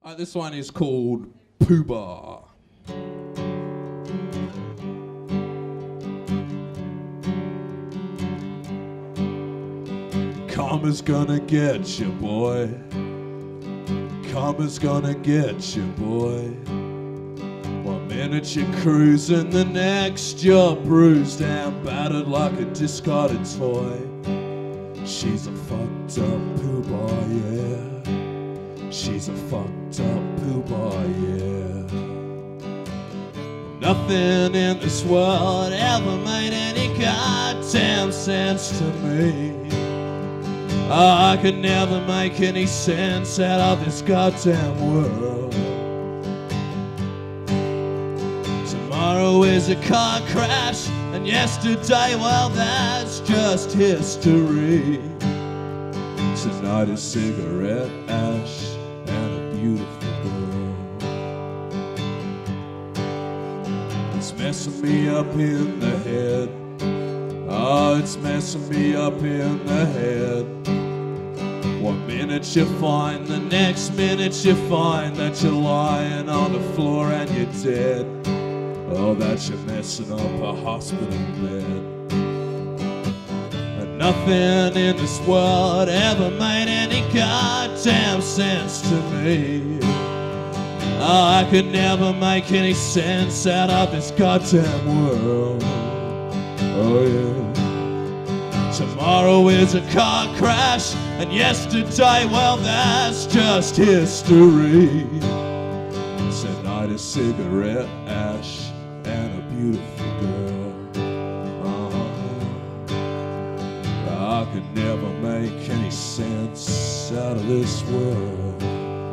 This one is called Pooh-Bah. Karma's gonna get you, boy. Karma's gonna get you, boy. One minute you're cruising, the next you're bruised and battered like a discarded toy. She's a fucked up Pooh-Bah, yeah. She's a fucked up Pooh-Bah, yeah. Nothing in this world ever made any goddamn sense to me. I could never make any sense out of this goddamn world. Tomorrow is a car crash, and yesterday, well, that's just history. Tonight is cigarette ash and a beautiful girl. It's messing me up in the head. Oh, it's messing me up in the head. One minute you find, the next minute you find that you're lying on the floor and you're dead. Oh, that you're messing up a hospital bed. And nothing in this world ever made any goddamn sense to me. Oh, I could never make any sense out of this goddamn world. Oh yeah. Tomorrow is a car crash, and yesterday, well, that's just history. Tonight is cigarette ash and a beautiful girl. I could never make any sense out of this world.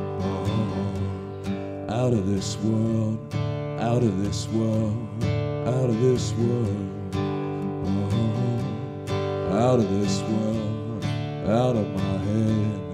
Out of this world, out of this world, out of this world. Out of this world, out of my head.